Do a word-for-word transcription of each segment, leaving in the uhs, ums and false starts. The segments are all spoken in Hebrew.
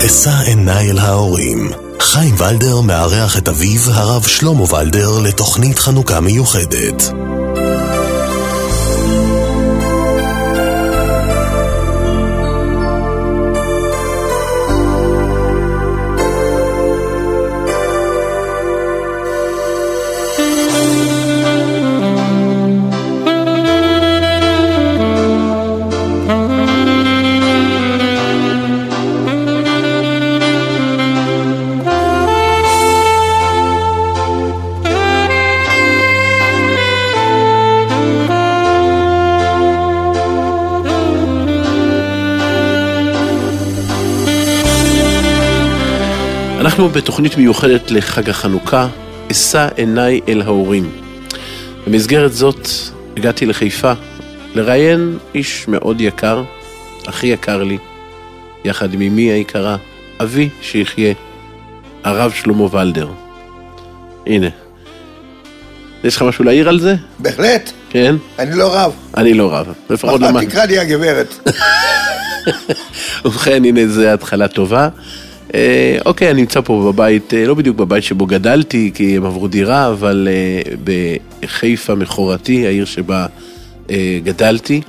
אשא עיניי אל ההורים. חיים ולדר מארח את אביו הרב שלמה ולדר לתוכנית חנוכה מיוחדת. אנחנו בתוכנית מיוחדת לחג החנוכה, אשא עיניי אל ההורים. במסגרת זאת הגעתי לחיפה לראיין איש מאוד יקר, הכי יקר לי, יחד עם אמי היקרה, אבי שיחיה, הרב שלמה ולדר. הנה. יש לך משהו להעיר על זה? בהחלט. כן? אני לא רב. אני לא רב. לפחות מחר תקרא לי הגברת. ובכן, הנה, זו התחלה טובה. אוקיי, אני נמצא פה בבית, לא בדיוק בבית שבו גדלתי, כי הם עברו דירה, אבל בחיפה מחורתי, העיר שבה גדלתי,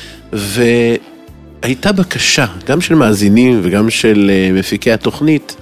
והייתה בקשה, גם של מאזינים וגם של מפיקי התוכנית,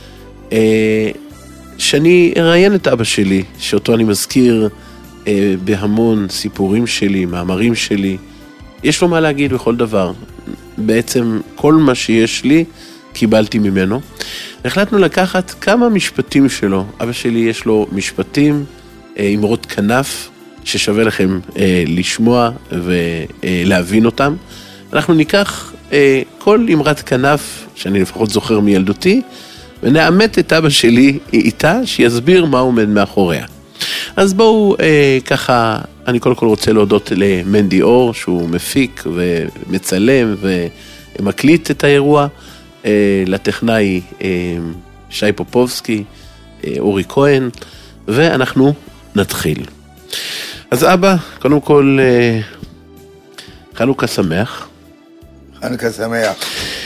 שאני אראיין את אבא שלי, שאותו אני מזכיר בהמון סיפורים שלי, מאמרים שלי. יש לו מה להגיד בכל דבר. בעצם כל מה שיש לי, קיבלתי ממנו. החלטנו לקחת כמה משפטים שלו. אבא שלי יש לו משפטים, אמרות כנף, ששווה לכם אה, לשמוע ולהבין אותם. אנחנו ניקח אה, כל אמרת כנף, שאני לפחות זוכר מילדותי, ונאמת את אבא שלי איתה, שיסביר מה עומד מאחוריה. אז בואו אה, ככה, אני קודם כל רוצה להודות למנדי אור, שהוא מפיק ומצלם ומקליט את האירוע, לטכנאי שי פופובסקי, אורי כהן, ואנחנו נתחיל. אז אבא, קודם כל, חנוכה שמח. חנוכה שמח.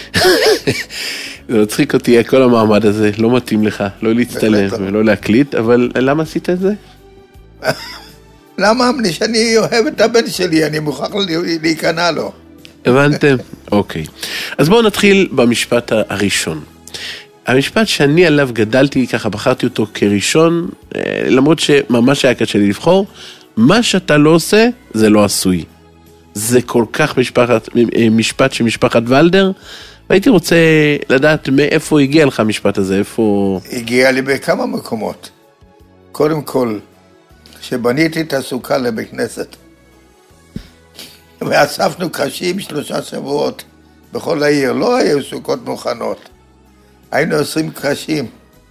זה מצחיק אותי, כל המעמד הזה, לא מתאים לך, לא להצטלם ולא להקליט, אבל למה עשית את זה? למה? שאני אוהב את הבן שלי, אני מוכרח להיכנע לו. הבנתם? אוקיי. אז בואו נתחיל במשפט הראשון. המשפט שאני עליו גדלתי, ככה בחרתי אותו כראשון, למרות שממש היה קשה לי לבחור, מה שאתה לא עושה, זה לא עשוי. זה כל כך משפחת, משפט של משפחת ולדר, והייתי רוצה לדעת מאיפה הגיע לך המשפט הזה, איפה... הגיע לי בכמה מקומות. קודם כל, שבניתי את הסוכה לבית כנסת, ואספנו קרשים שלושה שבועות בכל העיר, לא היו סוכות מוכנות. היינו עשרים קרשים,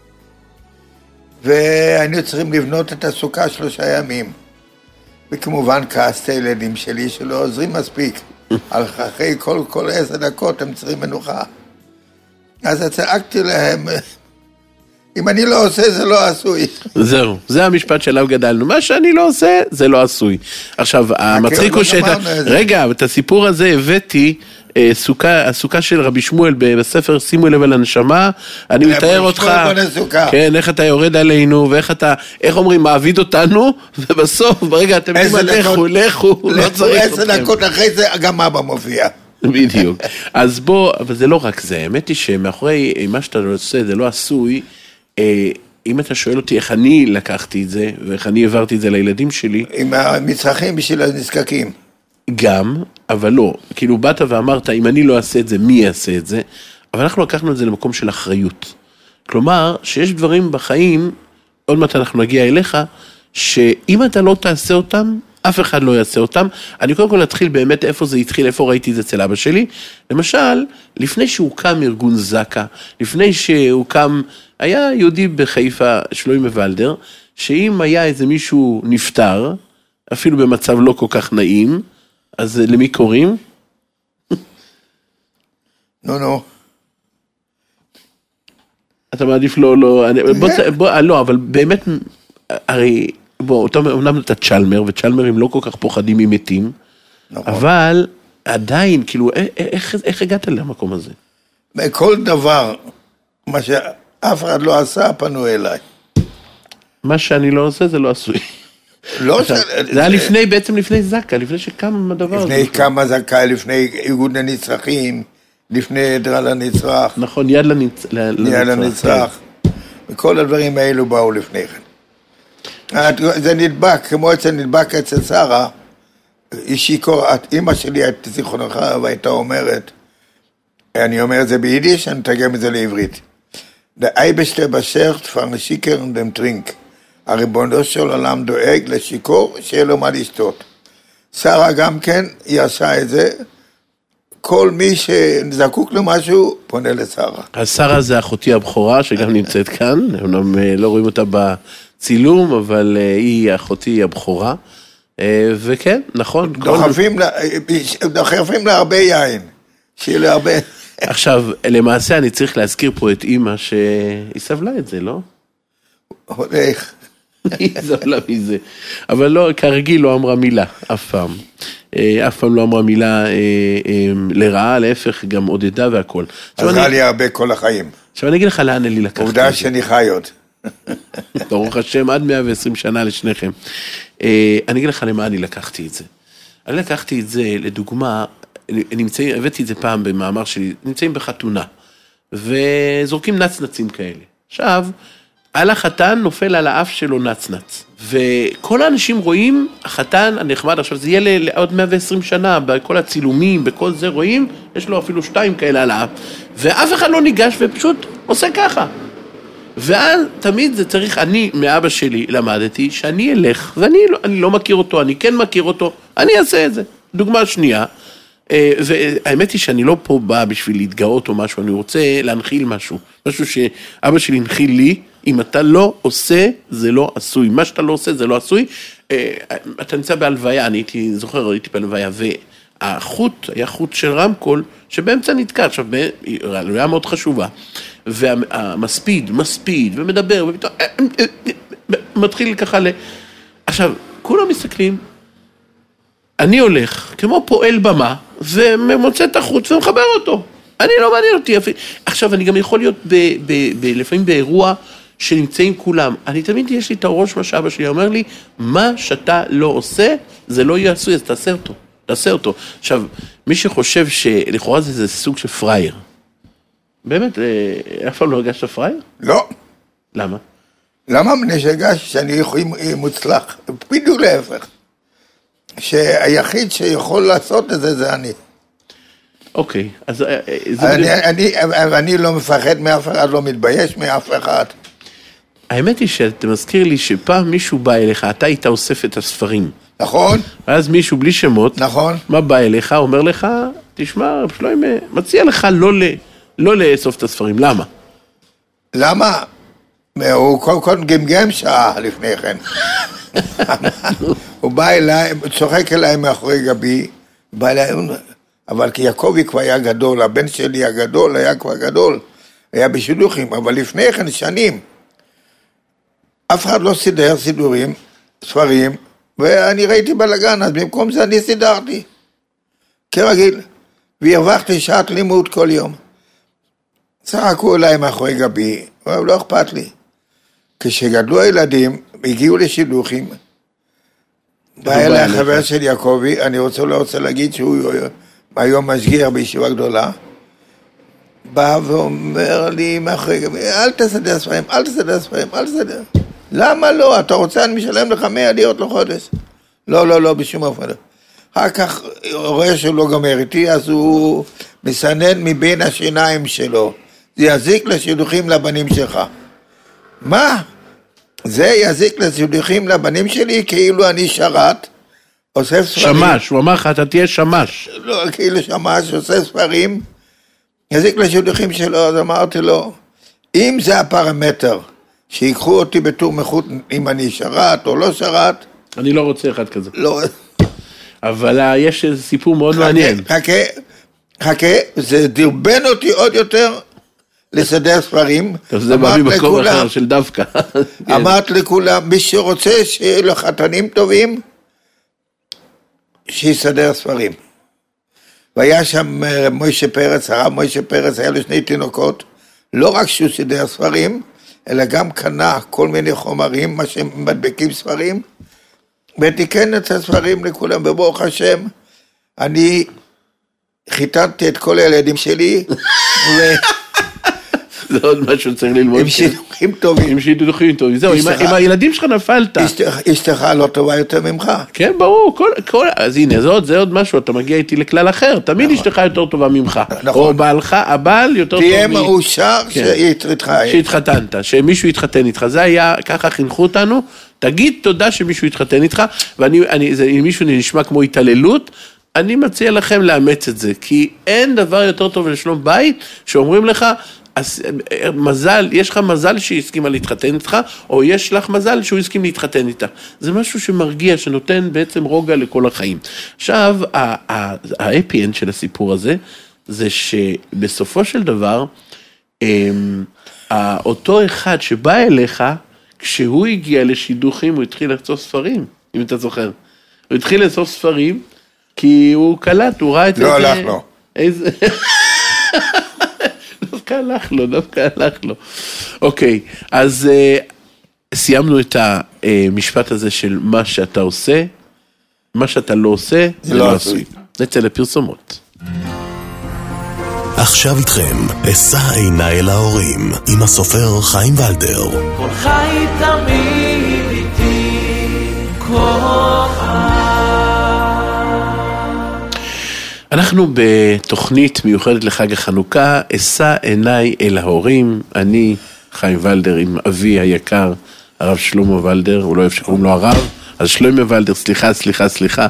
והיינו צריכים לבנות את הסוכה שלושה ימים. וכמובן כעסתי ילדים שלי שלא עוזרים מספיק. אחרי כל, כל עשר דקות הם צריכים מנוחה. אז צעקתי להם, אם אני לא עושה זה לא עשוי. זהו, זה המשפט שעליו גדלנו. מה שאני לא עושה זה לא עשוי. עכשיו, המצחיק הוא שאת... רגע, את הסיפור הזה הבאתי, הסוכה של רבי שמואל בספר שימו לב על הנשמה, אני מתאר אותך, כן, איך אתה יורד עלינו, ואיך אתה, איך אומרים, מעביד אותנו, ובסוף, ברגע אתם יודעים, לכו, לכו, לא צריך אתכם. עשר דקות אחרי זה גם אבא מופיע. בדיוק. אז בוא, אבל זה לא רק זה, האמת היא שמאחורי מה שאתה עושה, זה לא עשוי, אם אתה שואל אותי איך אני לקחתי את זה, ואיך אני העברתי את זה לילדים שלי. עם המצרכים בשביל הנזקקים. גם, אבל לא. כאילו באת ואמרת, אם אני לא אעשה את זה, מי יעשה את זה? אבל אנחנו לקחנו את זה למקום של אחריות. כלומר, שיש דברים בחיים, עוד מעט אנחנו נגיע אליך, שאם אתה לא תעשה אותם, אף אחד לא יעשה אותם. אני קודם כל אתחיל באמת איפה זה התחיל, איפה ראיתי את זה אצל אבא שלי. למשל, לפני שהוקם ארגון זקה, לפני שהוקם, היה יהודי בחיפה, שלמה ולדר, שאם היה איזה מישהו נפטר, אפילו במצב לא כל כך נעים, אז למי קוראים? נו, נו. אתה מעדיף לא, לא, בוא, בוא, לא, אבל באמת, הרי, בוא, אתה אומנם אתה צ'למר, וצ'למרים לא כל כך פוחדים ממתים, נכון. אבל עדיין, כאילו, איך, איך הגעת למקום הזה? בכל דבר מה שאף אחד לא עשה, פנו אליי. מה שאני לא עושה, זה לא עשוי. לא זה היה לפני, בעצם לפני זקה, לפני שקם הדבר הזה. לפני כמה זקה, לפני איגוד הנצרכים, לפני עדרה לנצרך. נכון, יד לנצ... יד לנצרך. וכל הדברים האלו באו לפני כן. זה נדבק, כמו אצל נדבק אצל שרה, היא שיקור, אמא שלי, זיכרונך, והייתה אומרת, אני אומר את זה ביידיש, אני אתרגם את זה לעברית. דאייבשטר בשרט פאר שיקר דם טרינק. הריבונו של עולם דואג לשיקור, שיהיה לו מה לשתות. שרה גם כן, היא עשה את זה, כל מי שזקוק למשהו, פונה לשרה. אז שרה זה אחותי הבכורה, שגם נמצאת כאן, אמנם לא רואים אותה בצילום, אבל היא אחותי הבכורה, וכן, נכון. דוחפים לה, דוחפים לה הרבה יין, שיהיה לה הרבה... עכשיו, למעשה אני צריך להזכיר פה את אמא שהיא סבלה את זה, לא? הולך. היא סבלה מזה. אבל לא, כרגיל לא אמרה מילה, אף פעם. אף פעם לא אמרה מילה לרעה, להפך, גם עודדה והכל. עזרה לי הרבה כל החיים. עכשיו אני אגיד לך לאן אלי לקחתי. עובדה שאני חי עוד. ברוך השם, עד מאה ועשרים שנה לשניכם. אני אגיד לך למה אני לקחתי את זה. אני לקחתי את זה, לדוגמה, נמצאים, הבאתי את זה פעם במאמר שלי, נמצאים בחתונה, וזורקים נצנצים כאלה. עכשיו, על החתן נופל על האף שלו נצנץ, וכל האנשים רואים, החתן הנחמד, עכשיו זה יהיה לעוד מאה ועשרים שנה, בכל הצילומים, בכל זה רואים, יש לו אפילו שתיים כאלה על האף, ואף אחד לא ניגש ופשוט עושה ככה. ואז תמיד זה צריך, אני מאבא שלי למדתי, שאני אלך, ואני לא, אני לא מכיר אותו, אני כן מכיר אותו, אני אעשה את זה. דוגמה שנייה, והאמת היא שאני לא פה בא בשביל להתגאות או משהו, אני רוצה להנחיל משהו, משהו שאבא שלי הנחיל לי, אם אתה לא עושה, זה לא עשוי, מה שאתה לא עושה, זה לא עשוי, אתה נמצא בהלוויה, אני הייתי, זוכר, הייתי בהלוויה, והחוט, היה חוט של רמקול, שבאמצע נתקע, עכשיו, הלוויה מאוד חשובה, והמספיד, מספיד, ומדבר, מתחיל ככה ל... עכשיו, כולם מסתכלים, אני הולך, כמו פועל במה, ומוצא את החוט ומחבר אותו. אני לא מעניין אותי. עכשיו, אני גם יכול להיות ב, ב, ב, לפעמים באירוע שנמצאים כולם. אני תמיד יש לי את הראש מה שאבא שלי אומר לי, מה שאתה לא עושה, זה לא יעשו, אז תעשה אותו. תעשה אותו. עכשיו, מי שחושב שלכאורה זה, זה סוג של פרייר. באמת, אף פעם לא הרגשת פרייר? לא. למה? למה מפני שהרגשתי שאני יכול מוצלח? בדיוק להפך. שהיחיד שיכול לעשות את זה, זה אני. אוקיי, אז... אני, אני, אני לא מפחד מאף אחד, לא מתבייש מאף אחד. האמת היא שאתה מזכיר לי שפעם מישהו בא אליך, אתה היית אוסף את הספרים. נכון. ואז מישהו בלי שמות, נכון. מה בא אליך, אומר לך, תשמע, שלום, מציע לך לא, לא לאסוף את הספרים, למה? למה? הוא קודם כל גמגם שעה לפני כן. הוא בא אליי, צוחק אליי מאחורי גבי, בא אליי, אבל כי יעקבי כבר היה גדול, הבן שלי הגדול היה כבר גדול, היה בשילוחים, אבל לפני כן שנים, אף אחד לא סידר סידורים, ספרים, ואני ראיתי בלגן, אז במקום זה אני סידרתי, כרגיל, והרווחתי שעת לימוד כל יום. צחקו אליי מאחורי גבי, אבל לא אכפת לי. כשגדלו הילדים, הגיעו לשילוחים, בא אליי החבר של יעקבי, אני רוצה לא רוצה להגיד שהוא היום משגיח בישיבה גדולה, בא ואומר לי מאחורי גבי, אל תסדר ספרים, אל תסדר ספרים, אל תסדר. למה לא? אתה רוצה, אני משלם לך מאה לירות לחודש. לא, לא, לא, בשום אופן. אחר כך רואה שהוא לא גמר איתי, אז הוא מסנן מבין השיניים שלו. זה יזיק לשילוחים לבנים שלך. מה? זה יזיק לשילוחים לבנים שלי כאילו אני שרת, אוסף ספרים. שמש, הוא אמר לך, אתה תהיה שמש. לא, כאילו שמש, אוסף ספרים, יזיק לשילוחים שלו, אז אמרתי לו, אם זה הפרמטר, שיקחו אותי בתור מחוט, אם אני שרת או לא שרת. אני לא רוצה אחד כזה. לא. אבל יש איזה סיפור מאוד חכה, מעניין. חכה, חכה, זה דרבן אותי עוד יותר לסדר ספרים. זה בא ממקום אחר של דווקא. אמרת לכולם, מי שרוצה שיהיה לו חתנים טובים, שיסדר ספרים. והיה שם מוישה פרץ, הרב מוישה פרץ, היה לו שני תינוקות, לא רק שהוא סידר ספרים, אלא גם קנה כל מיני חומרים, מה שמדבקים ספרים, ותיקן את הספרים לכולם, וברוך השם, אני חיתנתי את כל הילדים שלי, ו... זה עוד משהו צריך ללמוד. עם שידוכים טובים. עם שידוכים טובים. זהו, עם הילדים שלך נפלת. אשתך לא טובה יותר ממך. כן, ברור. אז הנה, זה עוד משהו, אתה מגיע איתי לכלל אחר. תמיד אשתך יותר טובה ממך. או בעלך, הבעל יותר טוב. תהיה מאושר שהתחתנת, שמישהו יתחתן איתך. זה היה, ככה חינכו אותנו. תגיד תודה שמישהו יתחתן איתך, ואם מישהו נשמע כמו התעללות, אני מציע לכם לאמץ את זה, כי אין דבר יותר טוב לשלום בית, שאומרים לך, אז מזל, יש לך מזל שהיא הסכימה להתחתן איתך, או יש לך מזל שהוא הסכים להתחתן איתה. זה משהו שמרגיע, שנותן בעצם רוגע לכל החיים. עכשיו, האפי אנד של הסיפור הזה, זה שבסופו של דבר, אותו אחד שבא אליך, כשהוא הגיע לשידוכים, הוא התחיל לאסוף ספרים, אם אתה זוכר. הוא התחיל לאסוף ספרים, כי הוא קלט, הוא ראה את זה. לא הלך לו. איזה... דווקא הלך לו, דווקא הלך לו. אוקיי, אז uh, סיימנו את המשפט הזה של מה שאתה עושה, מה שאתה לא עושה, זה לא עשוי. נצא לפרסומות. עכשיו איתכם, אשא עיניי אל ההורים, עם הסופר חיים ולדר. כל חי תמיד איתי, כל חי. אנחנו בתוכנית מיוחדת לחג החנוכה, אשא עיניי אל ההורים, אני חיים ולדר עם אבי היקר, הרב שלמה ולדר, הוא לא אוהב שקוראים לו הרב, אז שלמה ולדר, סליחה, סליחה, סליחה,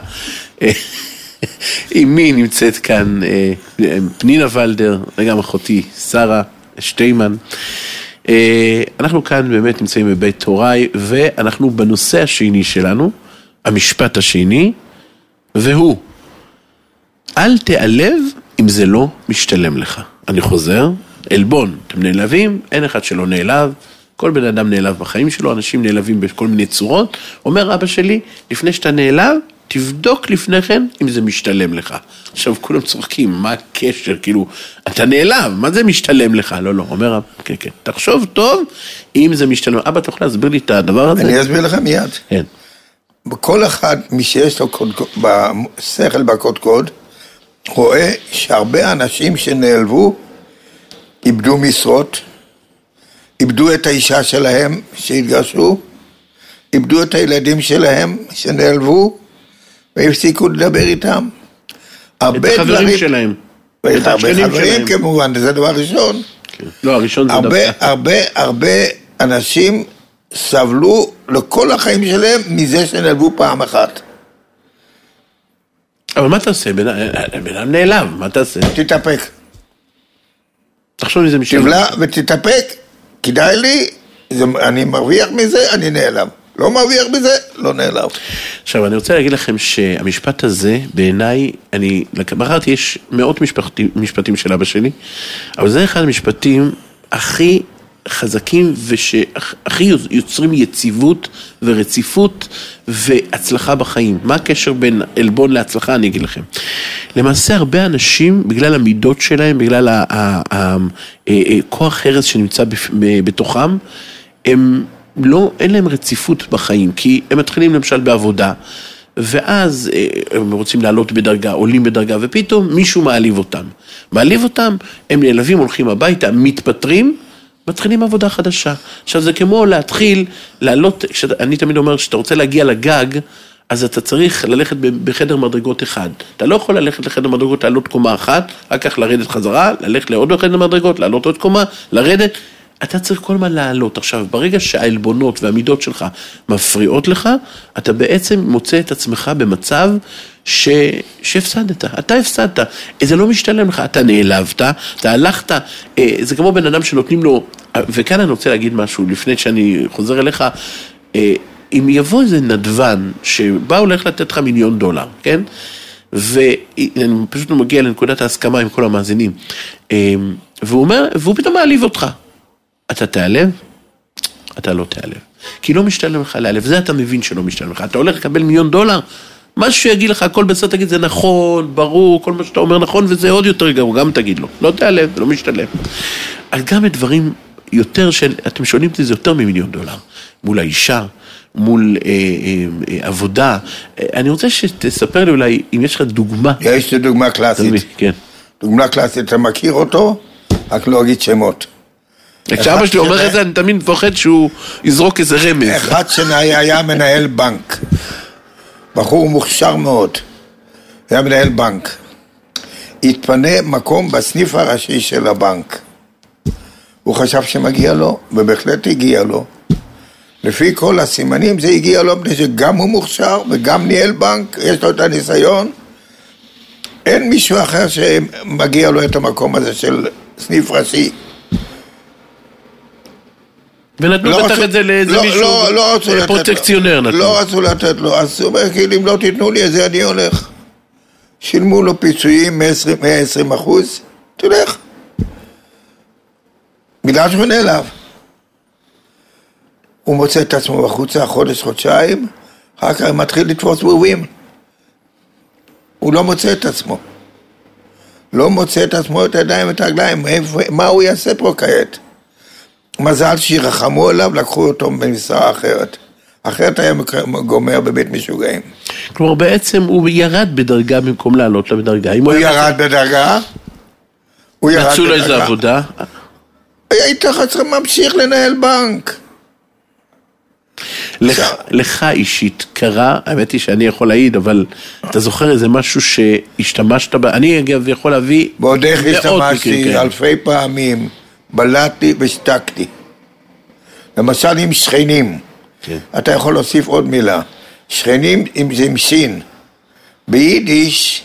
עם מי נמצאת כאן פנינה ולדר, וגם אחותי שרה שטיימן, אנחנו כאן באמת נמצאים בבית הוריי, ואנחנו בנושא השני שלנו, המשפט השני, והוא, אל תיעלב אם זה לא משתלם לך. אני חוזר, אלבון, אתם נעלבים, אין אחד שלא נעלב, כל בן אדם נעלב בחיים שלו, אנשים נעלבים בכל מיני צורות, אומר אבא שלי, לפני שאתה נעלב, תבדוק לפני כן אם זה משתלם לך. עכשיו כולם צוחקים, מה הקשר, כאילו, אתה נעלב, מה זה משתלם לך? לא, לא, אומר אבא, כן, כן, תחשוב טוב אם זה משתלם. אבא, אתה יכול להסביר לי את הדבר הזה? אני אסביר לך מיד. כן. בכל אחד, מי שיש לו בשכל בקודקוד, רואה שהרבה אנשים שנעלבו, איבדו משרות, איבדו את האישה שלהם שהתגרשו, איבדו את הילדים שלהם שנעלבו, והפסיקו לדבר איתם. את החברים דברים... שלהם. את החברים שלהם. כמובן, זה דבר ראשון. כן. לא, הראשון זה הרבה, דווקא. הרבה, הרבה אנשים סבלו לכל החיים שלהם מזה שנעלבו פעם אחת. אבל מה אתה עושה? בן אדם נעלב, מה אתה עושה? תתאפק. תחשוב מזה משלם. תבלע ותתאפק, כדאי לי, זה, אני מרוויח מזה, אני נעלב. לא מרוויח מזה, לא נעלב. עכשיו, אני רוצה להגיד לכם שהמשפט הזה, בעיניי, אני, בחרתי, יש מאות משפטים, משפטים של אבא שלי, אבל זה אחד המשפטים הכי חזקים ושהכי יוצרים יציבות ורציפות והצלחה בחיים. מה הקשר בין אלבון להצלחה? אני אגיד לכם. למעשה הרבה אנשים, בגלל המידות שלהם, בגלל הכוח הרס שנמצא בתוכם, הם לא, אין להם רציפות בחיים, כי הם מתחילים למשל בעבודה, ואז הם רוצים לעלות בדרגה, עולים בדרגה, ופתאום מישהו מעליב אותם. מעליב אותם, הם נעלבים, הולכים הביתה, מתפטרים, מתחילים עבודה חדשה. עכשיו זה כמו להתחיל, לעלות, אני תמיד אומר שאתה רוצה להגיע לגג, אז אתה צריך ללכת בחדר מדרגות אחד. אתה לא יכול ללכת לחדר מדרגות, לעלות קומה אחת, רק כך לרדת חזרה, ללכת לעוד חדר מדרגות, לעלות עוד קומה, לרדת. אתה צריך כל מה לעלות. עכשיו, ברגע שהעלבונות והמידות שלך מפריעות לך, אתה בעצם מוצא את עצמך במצב ש... שהפסדת. אתה הפסדת. זה לא משתלם לך. אתה נעלבת, אתה הלכת. זה כמו בן אדם שנותנים לו, וכאן אני רוצה להגיד משהו, לפני שאני חוזר אליך, אם יבוא איזה נדבן שבא הולך לתת לך מיליון דולר, כן? ואני פשוט מגיע לנקודת ההסכמה עם כל המאזינים. והוא אומר, והוא פתאום מעליב אותך. אתה תעלב? אתה לא תעלב. כי לא משתלם לך להעלב. זה אתה מבין שלא משתלם לך. אתה הולך לקבל מיליון דולר, מה שהוא יגיד לך, הכל בסדר, תגיד, זה נכון, ברור, כל מה שאתה אומר נכון, וזה עוד יותר גרוע, גם תגיד לו. לא תעלב, לא משתלם. אז גם את דברים יותר של, אתם שואלים אותי, זה יותר ממיליון דולר. מול האישה, מול אה, אה, עבודה. אה, אני רוצה שתספר לי אולי, אם יש לך דוגמה. יש לי דוגמה קלאסית. כן. דוגמה קלאסית, אתה מכיר אותו, רק לא אגיד שמות. כשאבא שלי אומר את זה, אני תמיד מפחד שהוא יזרוק איזה רמז. אחד שהיה מנהל בנק. בחור מוכשר מאוד. היה מנהל בנק. התפנה מקום בסניף הראשי של הבנק. הוא חשב שמגיע לו, ובהחלט הגיע לו. לפי כל הסימנים זה הגיע לו, בני שגם הוא מוכשר וגם ניהל בנק, יש לו את הניסיון. אין מישהו אחר שמגיע לו את המקום הזה של סניף ראשי. ונתנו לא בטח רצו, את זה לאיזה לא, מישהו לא, לא רצו לתת פרוטקציונר לו. נתנו. לא רצו לתת לו, אז הוא אומר, כאילו, אם לא תיתנו לי, אז זה אני הולך. שילמו לו פיצויים מאה ועשרים אחוז, תלך. בגלל שהוא נעלב. הוא מוצא את עצמו בחוצה חודש, חודשיים, אחר כך מתחיל לתפוס בובים. הוא לא מוצא את עצמו. לא מוצא את עצמו את הידיים ואת הרגליים. מה הוא יעשה פה כעת? מזל שירחמו עליו, לקחו אותו במשרה אחרת. אחרת היה גומר בבית משוגעים. כלומר, בעצם הוא ירד בדרגה במקום לעלות לה בדרגה. הוא ירד בדרגה. הוא ירד בדרגה. מצאו לו איזה עבודה. היית חצר ממשיך לנהל בנק. לך, לך אישית קרה, האמת היא שאני יכול להעיד, אבל אתה זוכר איזה משהו שהשתמשת בה, אני אגב יכול להביא ועוד איך השתמשתי אלפי פעמים, בלעתי ושתקתי. למשל עם שכנים, כן. אתה יכול להוסיף עוד מילה, שכנים אם זה עם שין, ביידיש,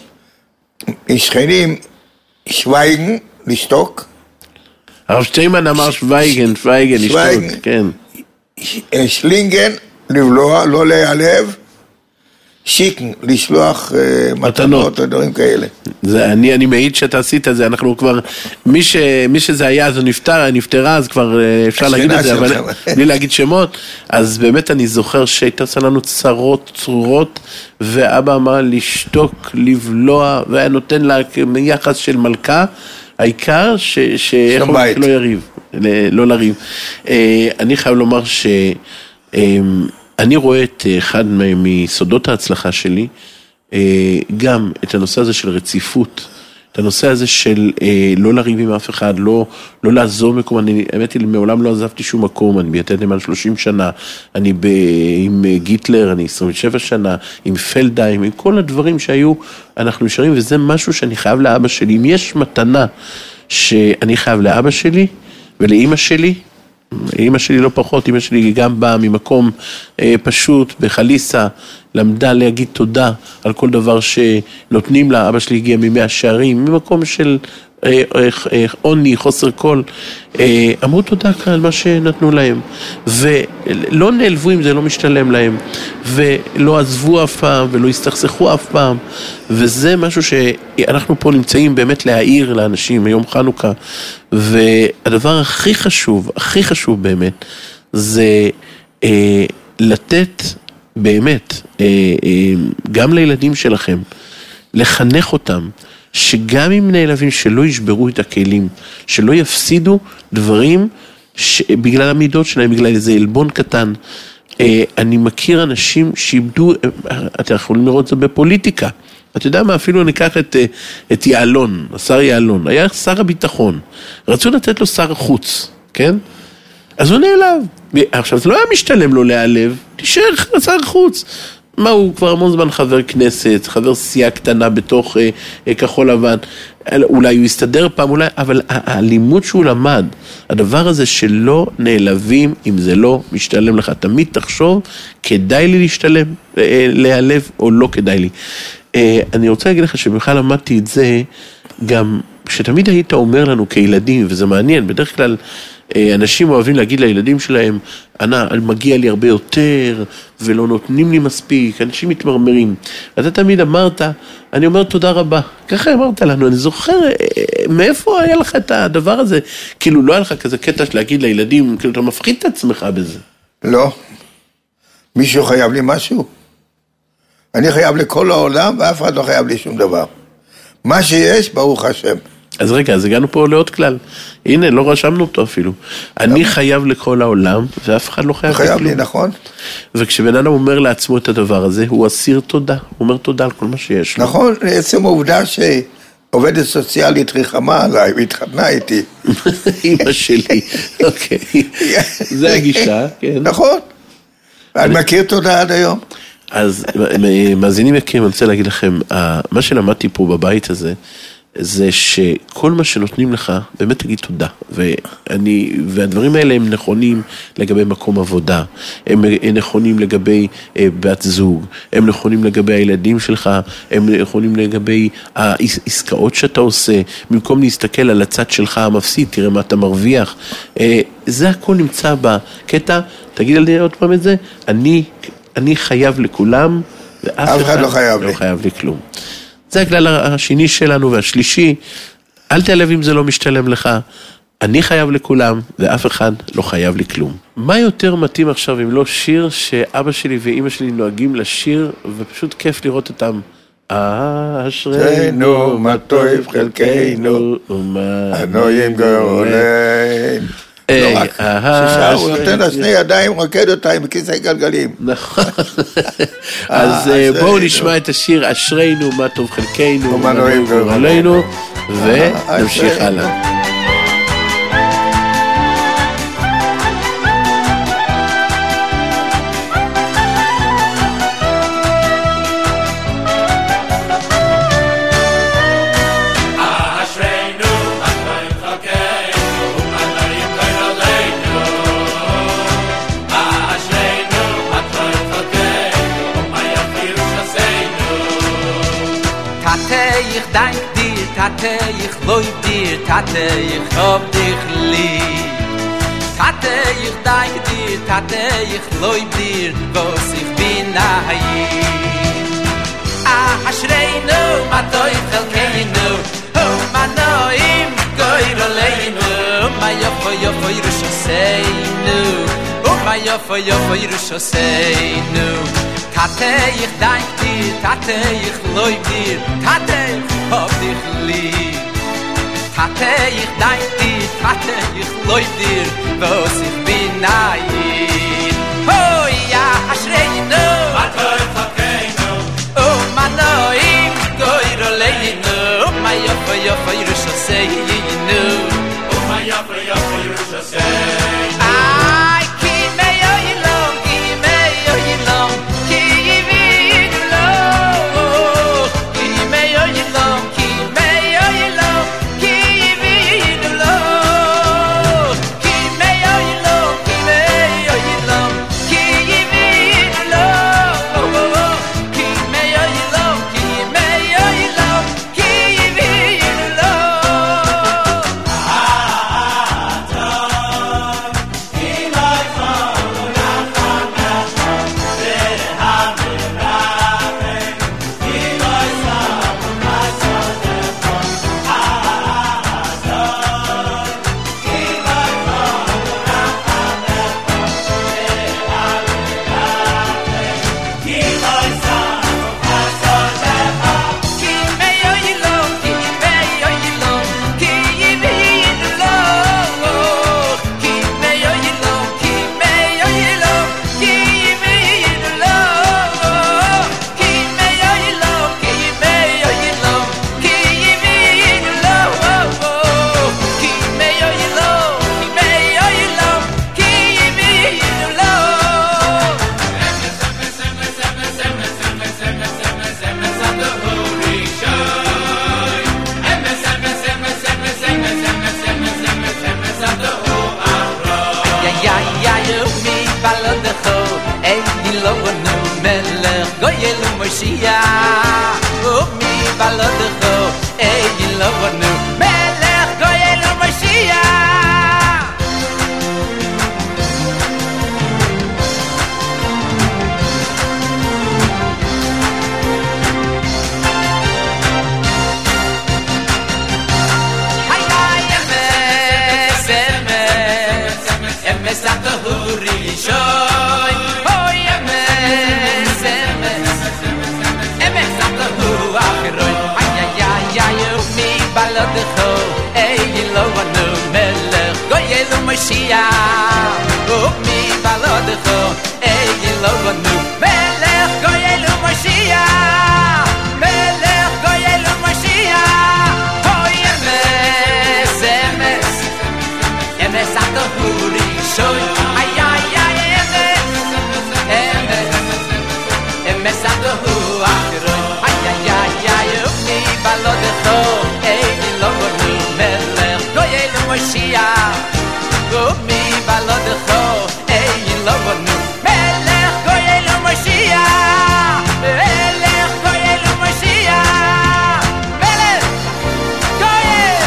שכנים שוויגן, לשתוק, הרב שטיימן אמר שוויגן, שוויגן, לשתוק, כן. שלינגן, לבלוע, לא להיעלב, שיקן, לשלוח uh, מתנות או דברים כאלה. זה, אני, אני מעיד שאתה עשית את זה, אנחנו כבר, מי, ש, מי שזה היה, אז הוא נפטר, נפטרה, אז כבר אפשר להגיד את זה, אבל בלי להגיד שמות, אז באמת אני זוכר שהייתה עושה לנו צרות, צרורות, ואבא אמר לשתוק, לבלוע, והיה נותן לה יחס של מלכה, העיקר ש, ש, לא יריב, לא לריב. אני חייב לומר ש... אני רואה את אחד מסודות ההצלחה שלי, גם את הנושא הזה של רציפות, את הנושא הזה של לא לריב עם אף אחד, לא, לא לעזוב מקום, אני האמת היא, מעולם לא עזבתי שום מקום, אני ביתד נאמן שלושים שנה, אני ב, עם גיטלר, אני עשרים ושבע שנה, עם פלדהיים, עם כל הדברים שהיו, אנחנו נשארים, וזה משהו שאני חייב לאבא שלי, אם יש מתנה שאני חייב לאבא שלי ולאמא שלי, אמא שלי לא פחות, אמא שלי גם באה ממקום אה, פשוט, בחליסה, למדה להגיד תודה על כל דבר שנותנים לה, אבא שלי הגיע ממאה שערים, ממקום של אה, אה, אה, עוני, חוסר כל, אה, אמרו תודה כאן על מה שנתנו להם, ולא נעלבו אם זה לא משתלם להם, ולא עזבו אף פעם, ולא הסתכסכו אף פעם, וזה משהו שאנחנו פה נמצאים באמת להעיר לאנשים, היום חנוכה, והדבר הכי חשוב, הכי חשוב באמת, זה אה, לתת באמת, אה, אה, גם לילדים שלכם, לחנך אותם, שגם אם נעלבים שלא ישברו את הכלים, שלא יפסידו דברים ש... בגלל המידות שלהם, בגלל איזה אלבון קטן. אה, אני מכיר אנשים שאיבדו, אתם יכולים לראות את זה בפוליטיקה, אתה יודע מה, אפילו ניקח את, את יעלון, השר יעלון, היה שר הביטחון, רצו לתת לו שר החוץ, כן? אז הוא נעלב. עכשיו, זה לא היה משתלם לו להיעלב, תישאר שר החוץ. מה, הוא כבר המון זמן חבר כנסת, חבר סיעה קטנה בתוך אה, אה, כחול לבן, אולי הוא יסתדר פעם, אולי, אבל הלימוד שהוא למד, הדבר הזה שלא נעלבים אם זה לא משתלם לך, תמיד תחשוב, כדאי לי להשתלם, אה, להיעלב או לא כדאי לי. אני רוצה להגיד לך שבכלל למדתי את זה, גם שתמיד היית אומר לנו כילדים, וזה מעניין, בדרך כלל אנשים אוהבים להגיד לילדים שלהם, אני מגיע לי הרבה יותר, ולא נותנים לי מספיק, אנשים מתמרמרים. אתה תמיד אמרת, אני אומר תודה רבה, ככה אמרת לנו, אני זוכר, מאיפה היה לך את הדבר הזה? כאילו לא היה לך כזה קטע של להגיד לילדים, כאילו אתה מפחיד את עצמך בזה. לא, מישהו חייב לי משהו. אני חייב לכל העולם, ואף אחד לא חייב לי שום דבר. מה שיש, ברוך השם. אז רגע, אז הגענו פה לעוד כלל. הנה, לא רשמנו אותו אפילו. אני חייב לכל העולם, ואף אחד לא חייב לכלום. חייב לי, נכון. וכשבן אדם אומר לעצמו את הדבר הזה, הוא אסיר תודה. הוא אומר תודה על כל מה שיש לו. נכון, עצם העובדה שעובדת סוציאלית ריחמה עליי, והתחתנה איתי. אמא שלי, אוקיי. זה הגישה, כן. נכון. אני מכיר תודה עד היום. אז מאזינים יקרים, אני רוצה להגיד לכם, מה שלמדתי פה בבית הזה, זה שכל מה שנותנים לך, באמת תגיד תודה. ואני, והדברים האלה הם נכונים לגבי מקום עבודה, הם נכונים לגבי בת זוג, הם נכונים לגבי הילדים שלך, הם נכונים לגבי העסקאות שאתה עושה, במקום להסתכל על הצד שלך המפסיד, תראה מה אתה מרוויח. זה הכל נמצא בקטע, תגיד על זה עוד פעם את זה, אני, אני חייב לכולם, ואף אחד לא חייב לי. לא חייב לי כלום. זה הכלל השני שלנו והשלישי, אל תעלב אם זה לא משתלם לך, אני חייב לכולם ואף אחד לא חייב לי כלום. מה יותר מתאים עכשיו אם לא שיר שאבא שלי ואמא שלי נוהגים לשיר ופשוט כיף לראות אותם. אשרינו מה טוב חלקנו הנויים גאולנו. לא רק, ששעה הוא נותן לה שני ידיים, רוקד אותה עם כיסא גלגלים. נכון. אז בואו נשמע את השיר אשרינו מה טוב חלקנו ומה נועים גאולנו, ונמשיך הלאה. Tate ich loib dir, Tate ich hab dich lieb. Tate ich dank dir, Tate ich loib dir, was ich bin naiv. Ah, ashreinu, ma toi chelkeinu, oh ma noim, goir oleinu, ma yofo yofo yerushoseinu, oh ma yofo yofo yerushoseinu. Tate ich dank dir, Tate ich loib dir, Tate ich hab dich lieb. Tate ich dank dir, Tate ich loib dir, was ich bin naiv. Oh ja, ashreinu, ma toi chelkeinu, oh ma noim, goir oleinu, ma yofo yofo yerushoseinu, oh ma yofo yofo yerushoseinu. Ay, ki me yoyilom, ki me yoyilom, ki yividulom, ki me yoyilom, ki me yoyilom, ki yividulom, ki me yoyilom, ki me yoyilom, ki yividulom, ki me yoyilom, ki me yoyilom, ki yividulom. Mashiach, oh mi baladecho, ey lovanu, melech goyenu Mashiach. Hay hay emes, emes, emes atahuri shoy, oh emes, emes. בלדך אי לא בנו מלך גויל ומשיח ומי בלדך אי לא בנו מלך גויל ומשיח מלך גויל ומשיח אוי אמס אמס אמס עד הורי שוי איי איי איי אמס אמס אמס עד הורי איי איי איי ומי בלדך אי לא בנו מלך גויל ומשיח ומי בלדך אי לא בנו מלך גויל ומשיח מלך גויל ומשיח מלך גויל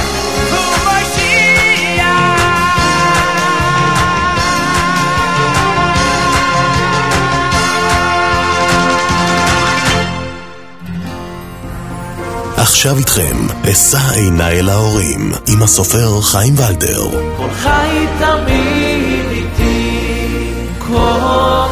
ומשיח עכשיו איתכם, אשא עיניי אל ההורים, עם הסופר חיים ולדר. כל חי תמיד איתי, כל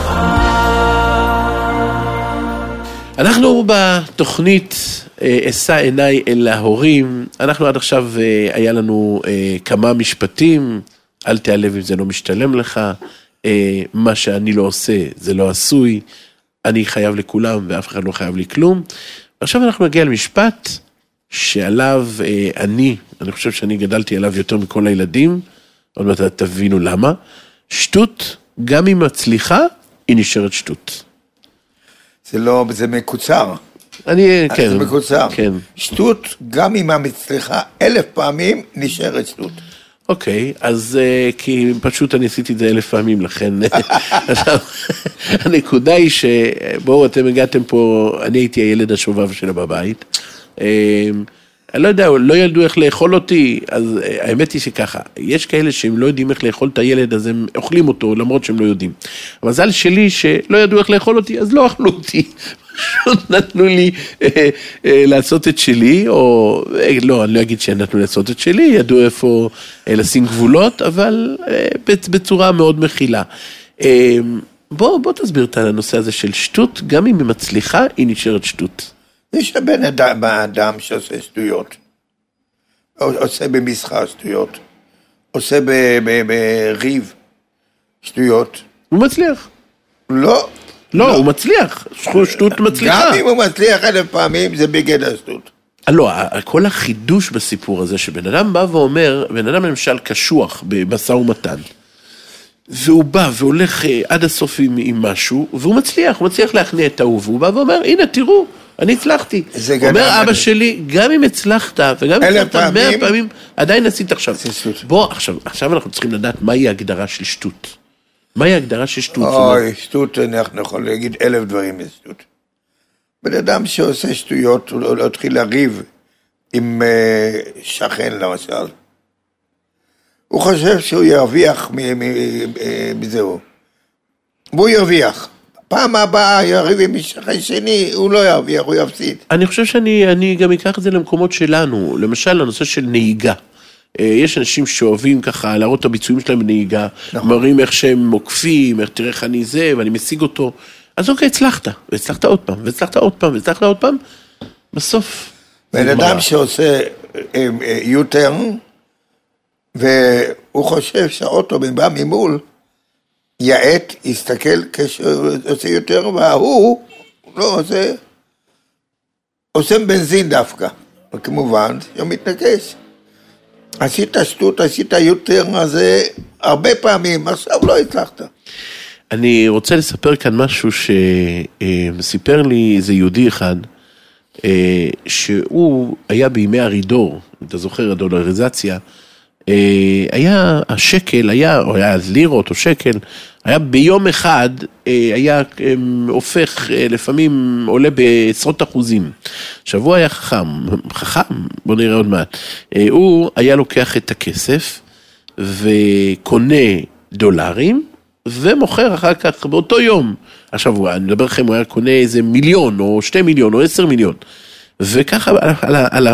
אנחנו בתוכנית אשא עיניי אל ההורים, אנחנו עד עכשיו היה לנו כמה משפטים, אל תיעלב אם זה לא משתלם לך, מה שאני לא עושה זה לא עשוי, אני חייב לכולם ואף אחד לא חייב לי כלום. עכשיו אנחנו נגיע למשפט שעליו אני, אני חושב שאני גדלתי עליו יותר מכל הילדים, עוד מעט תבינו למה, שטות, גם אם מצליחה, היא נשארת שטות. זה לא, זה מקוצר. אני, כן. זה מקוצר. כן. שטות, גם אם המצליחה אלף פעמים, נשארת שטות. אוקיי, אז כי פשוט אני עשיתי את זה אלף פעמים, לכן הנקודה היא שבואו אתם הגעתם פה, אני הייתי הילד השובב שלה בבית, אני לא יודע, לא ילדו איך לאכול אותי, אז האמת היא שככה, יש כאלה שהם לא יודעים איך לאכול את הילד, אז הם אוכלים אותו, למרות שהם לא יודעים. המזל שלי שלא ידעו איך לאכול אותי, אז לא אכלו אותי. פשוט נתנו לי אה, אה, לעשות את שלי, או אה, לא, אני לא אגיד שנתנו לעשות את שלי, ידעו איפה אה, לשים גבולות, אבל אה, בצורה מאוד מכילה. אה, בוא, בוא תסביר את הנושא הזה של שטות, גם אם היא מצליחה, היא נשארת שטות. יש בן אדם, אדם שעושה שטויות, עושה במסחר שטויות, עושה בריב שטויות. הוא מצליח. לא. לא, הוא מצליח, שטות מצליחה. גם אם הוא מצליח אלף פעמים, זה בגדר שטות. לא, כל החידוש בסיפור הזה, שבן אדם בא ואומר, בן אדם למשל קשוח במשא ומתן, והוא בא והולך עד הסוף עם, עם משהו, והוא מצליח, הוא מצליח להכניע את ההוא, והוא בא ואומר, הנה תראו, אני הצלחתי. אומר אבא שלי, גם אם הצלחת, וגם אם הצלחת מאה פעמים, עדיין עשית עכשיו. בוא, עכשיו, עכשיו אנחנו צריכים לדעת מהי ההגדרה של שטות. מהי ההגדרה של שטות? אוי, שטות, אנחנו יכולים להגיד אלף דברים לשטות. בן אדם שעושה שטויות, הוא לא התחיל לריב עם שכן למשל. הוא חושב שהוא ירוויח מזהו. והוא ירוויח. פעם הבאה יריב עם שכן שני, הוא לא ירוויח, הוא יפסיד. אני חושב שאני אני גם אקח את זה למקומות שלנו. למשל, הנושא של נהיגה. יש אנשים שאוהבים ככה להראות את הביצועים שלהם בנהיגה, נכון. מראים איך שהם מוקפים, איך תראה איך אני זה, ואני משיג אותו. אז אוקיי, הצלחת, והצלחת עוד פעם, והצלחת עוד פעם, והצלחת עוד פעם, בסוף. בן אדם שעושה יותר, והוא חושב שהאוטו בא ממול, יעט, יסתכל כשהוא עושה יותר, והוא לא עושה, עושה בנזין דווקא, וכמובן, הוא מתנקש. עשית שטות, עשית יותר, אז הרבה פעמים, עכשיו לא הצלחת. אני רוצה לספר כאן משהו שסיפר לי איזה יהודי אחד, שהוא היה בימי הרידור, אתה זוכר, הדולריזציה, היה השקל, היה, או היה לירות או שקל, היה ביום אחד, היה הופך, לפעמים עולה בעשרות אחוזים. עכשיו הוא היה חכם, חכם, בוא נראה עוד מעט, הוא היה לוקח את הכסף, וקונה דולרים, ומוכר אחר כך באותו יום. עכשיו, אני מדבר לכם, הוא היה קונה איזה מיליון, או שתי מיליון, או עשר מיליון. וככה על, על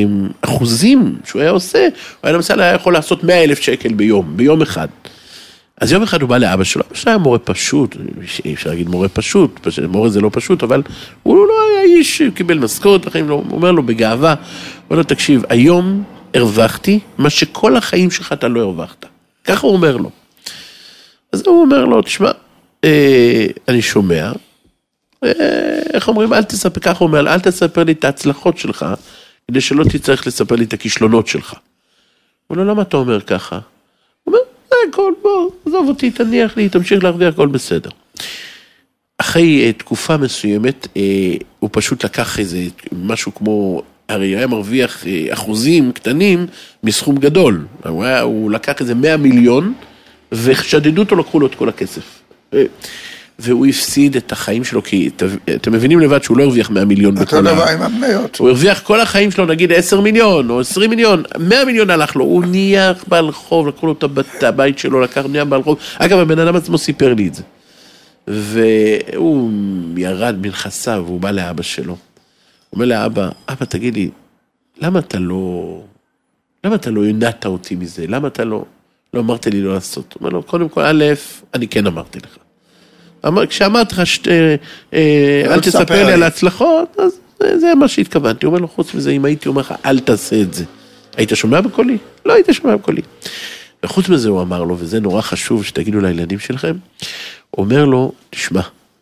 האחוזים שהוא היה עושה, הוא היה למשל היה יכול לעשות מאה אלף שקל ביום, ביום אחד. אז יום אחד הוא בא לאבא שלו, אבא שלו היה מורה פשוט, אי אפשר להגיד מורה פשוט, מורה זה לא פשוט, אבל הוא לא היה איש, הוא קיבל משכורת, הוא אומר לו בגאווה, הוא אומר לו, תקשיב, היום הרווחתי מה שכל החיים שלך אתה לא הרווחת. ככה הוא אומר לו. אז הוא אומר לו, תשמע, אה, אני שומע, אה, איך אומרים, אל תספר, ככה הוא אומר, אל תספר לי את ההצלחות שלך, כדי שלא תצטרך לספר לי את הכישלונות שלך. הוא אומר לו, למה אתה אומר ככה? הוא אומר, זה הכל, בוא, עזוב אותי, תניח לי, תמשיך להרוויח, הכל בסדר. אחרי uh, תקופה מסוימת, uh, הוא פשוט לקח איזה משהו כמו, הרי היה מרוויח uh, אחוזים קטנים מסכום גדול. הוא, היה, הוא לקח איזה מאה מיליון, ושדדו אותו, לקחו לו את כל הכסף. Uh, והוא הפסיד את החיים שלו, כי אתם מבינים לבד שהוא לא הרוויח מאה מיליון בכל אותו דבר עם המניות. הוא הרוויח כל החיים שלו, נגיד עשר מיליון או עשרים מיליון, מאה מיליון הלך לו, הוא נהיה בעל חוב, לקחו לו את הבית שלו, לקח נהיה בעל חוב. אגב, הבן אדם עצמו סיפר לי את זה. והוא ירד מנכסיו, והוא בא לאבא שלו. הוא אומר לאבא, אבא תגיד לי, למה אתה לא, למה אתה לא יונעת אותי מזה? למה אתה לא, לא אמרת לי לא לעשות? הוא אומר לו, קודם כל, א', אני כן אמרתי לך. כשאמרת לך, אל תספר לי על ההצלחות, אז זה מה שהתכוונתי. הוא אומר לו, חוץ מזה, אם הייתי אומר לך, אל תעשה את זה. היית שומע בקולי? לא היית שומע בקולי. וחוץ מזה הוא אמר לו, וזה נורא חשוב שתגידו לילדים שלכם, הוא אומר לו, תשמע,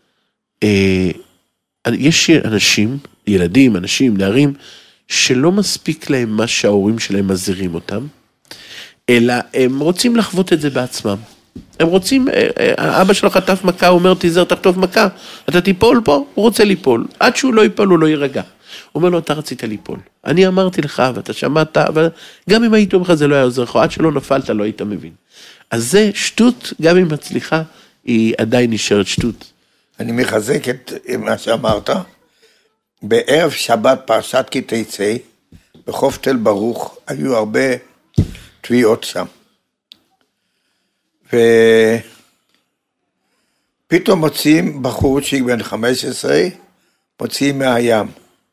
יש אנשים, ילדים, אנשים, נערים, שלא מספיק להם מה שההורים שלהם מזהירים אותם, אלא הם רוצים לחוות את זה בעצמם. הם רוצים, אבא שלו חטף מכה, הוא אומר, תיזהר, תחטוף מכה, אתה תיפול פה, הוא רוצה ליפול, עד שהוא לא ייפול, הוא לא יירגע. הוא אומר לו, אתה רצית ליפול, אני אמרתי לך, ואתה שמעת, אבל גם אם היית אומר לך, זה לא היה עוזר לך, עד שלא נפלת, לא היית מבין. אז זה שטות, גם אם מצליחה, היא עדיין נשארת שטות. אני מחזק את מה שאמרת, בערב שבת פרשת כי תצא, בחוף תל ברוך, היו הרבה תביעות שם. ופתאום מוצאים בחורצ'יק בן חמש עשרה, מוצאים מהים.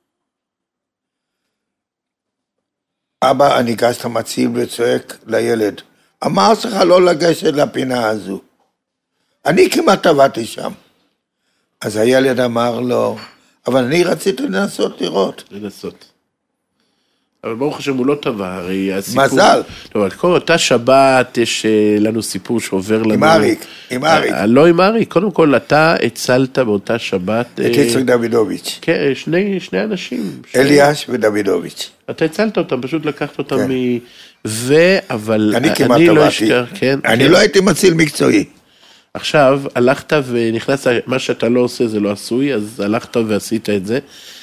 אבא, אני ניגש את המציל וצועק לילד, אמר לך לא לגשת לפינה הזו. אני כמעט טבעתי שם. אז הילד אמר לו, אבל אני רציתי לנסות לראות. לנסות. אבל ברוך השם הוא לא טבע, הרי הסיפור... מזל. לא, אבל כל אותה שבת יש לנו סיפור שעובר לנו... עם אריק, עם אריק. לא עם אריק, קודם כל אתה הצלת באותה שבת... את יצחק דוידוביץ'. כן, שני, שני אנשים. אליאש ודוידוביץ'. אתה הצלת אותם, פשוט לקחת אותם מ... ו... אבל... אני כמעט טבעתי. אני לא הייתי מציל מקצועי. עכשיו, הלכת ונכנסת, מה שאתה לא עושה זה לא עשוי, אז הלכת ועשית את זה.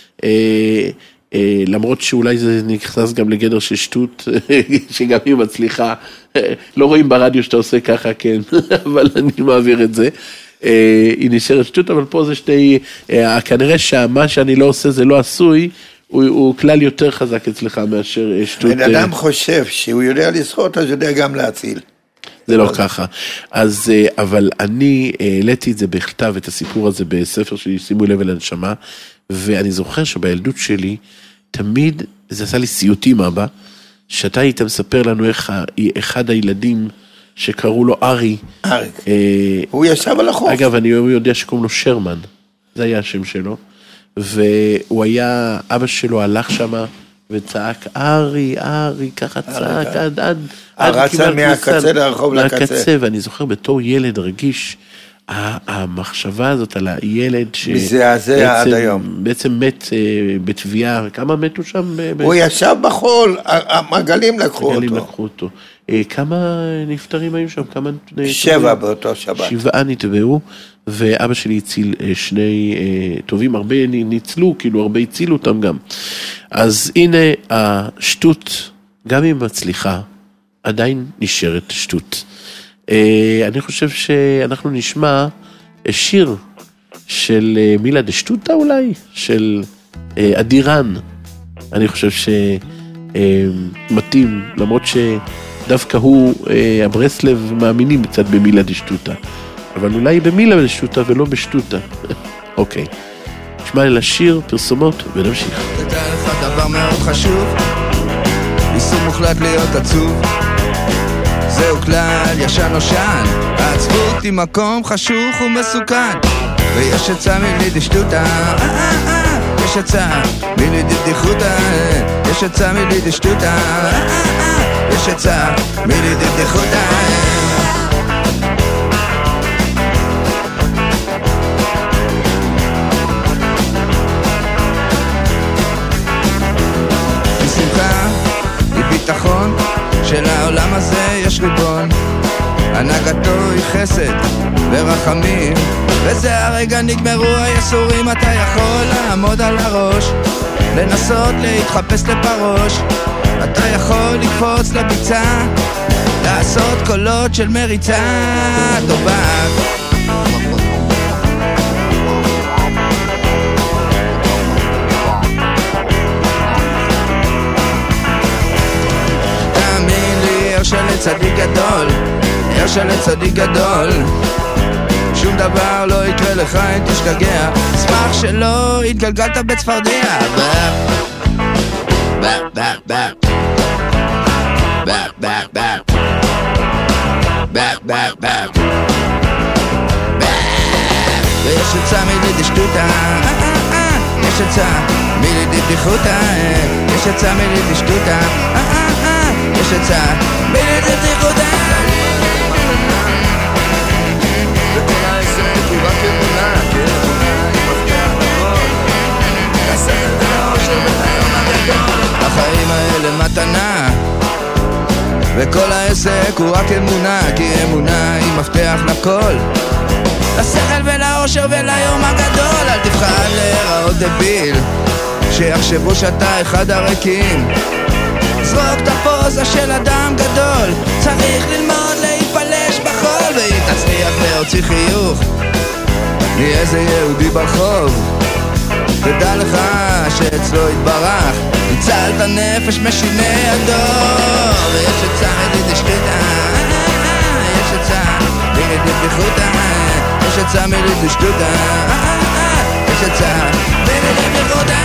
למרות שאולי זה נכנס גם לגדר של שטות, שגם היא מצליחה, לא רואים ברדיו שאתה עושה ככה, כן, אבל אני מעביר את זה. היא נשארת שטות, אבל פה זה שתי, כנראה שמה שאני לא עושה זה לא עשוי, הוא, הוא כלל יותר חזק אצלך מאשר שטות. בן אדם חושב שהוא יודע לשחות, אז יודע גם להציל. זה לא ככה. אז, אבל אני העליתי את זה בכתב, את הסיפור הזה בספר שלי, שימו לב אל הנשמה, ואני זוכר שבילדות שלי, תמיד, זה עשה לי סיוטים אבא, שאתה היית מספר לנו איך אחד הילדים שקראו לו ארי. אריק. הוא ישב על החוף. אגב, אני יודע שקוראים לו שרמן, זה היה השם שלו, והוא היה, אבא שלו הלך שמה, וצעק, ארי, ארי, ככה צעק, עד, עד, עד, רצה מהקצה לרחוב לקצה. ואני זוכר בתור ילד רגיש, המחשבה הזאת על הילד מזעזע עד היום. בעצם מת בתביעה, כמה מתו שם? הוא ישב בחול, המגלים לקחו אותו. המגלים לקחו אותו. כמה נפטרים היו שם? שבע באותו שבת. שבעה נטבעו, ואבא שלי הציל שני טובים, הרבה ניצלו, כאילו הרבה הצילו אותם גם. אז הנה השטות, גם אם מצליחה, עדיין נשארת שטות. אני חושב שאנחנו נשמע שיר של מילה דשטוטה אולי, של אדירן. אני חושב שמתאים, למרות שדווקא הוא, הברסלב, מאמינים קצת במילה דשטוטה. אבל אולי במילה דשטוטה ולא בשטוטה. אוקיי. נשמע לי לשיר, פרסומות, ונמשיך. תדע לך דבר מאוד חשוב, איסור מוחלט להיות עצוב. זהו כלל ישן נושן, העצבות היא מקום חשוך ומסוכן. ויש עצה מלידי שטוטה, יש עצה מלידי בדיחותה, יש עצה מלידי שטוטה, יש עצה מלידי בדיחותה. בשמחה היא ביטחון שלעולם הזה יש ריבון, הנהגתו היא חסד ורחמים, וזה הרגע נגמרו היסורים. אתה יכול לעמוד על הראש, לנסות להתחפש לפרוש, אתה יכול לקפוץ לביצה, לעשות קולות של מריצה טובה. של צדיק גדול, של צדיק גדול, שום דבר לא יקרה לך אם תשתגע, אשמח שלא התגלגלת בצפרדע. back back back back back back back back back ויש עצה מלידי שטוטה, יש עצה מלידי בדיחותה, יש עצה מלידי שטוטה, יש עצה מלידי בדיחותה. וכל העסק הוא רק אמונה, כן אמונה היא מפתח לכל, לשכל ולאושר ולהיום הגדול. החיים האלה מתנה, וכל העסק הוא רק אמונה, כי אמונה היא מפתח לכל, לשכל ולאושר וליום הגדול. אל תבחר להיראות דביל, שיחשבו שאתה אחד הריקים, זרוק את הפוזה של אדם גדול, צריך ללמוד להיפלש בחול, ואם תצליח להוציא חיוך מאיזה יהודי ברחוב, תדע לך שאצלו התברך, הצלת נפש משיני הדור. ויש עצה מלידי שטוטה, יש עצה מלידי בדיחותה, יש עצה מלידי שטוטה, יש עצה מלידי בדיחותה.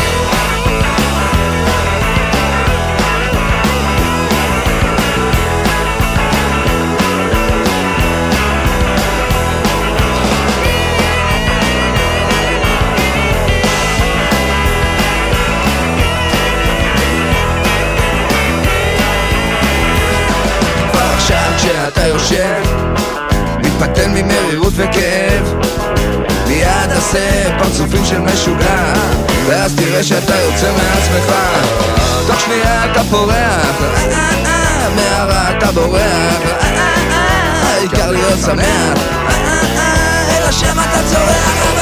כשאתה יושב, מתפתן ממרירות וכאב, מיד עשה פרצופים של משוגע, ואז תראה שאתה יוצא מעצמך. תוך שנייה אתה פורח, מהרע אתה בורח, העיקר להיות שמח, אל השם אתה צורח.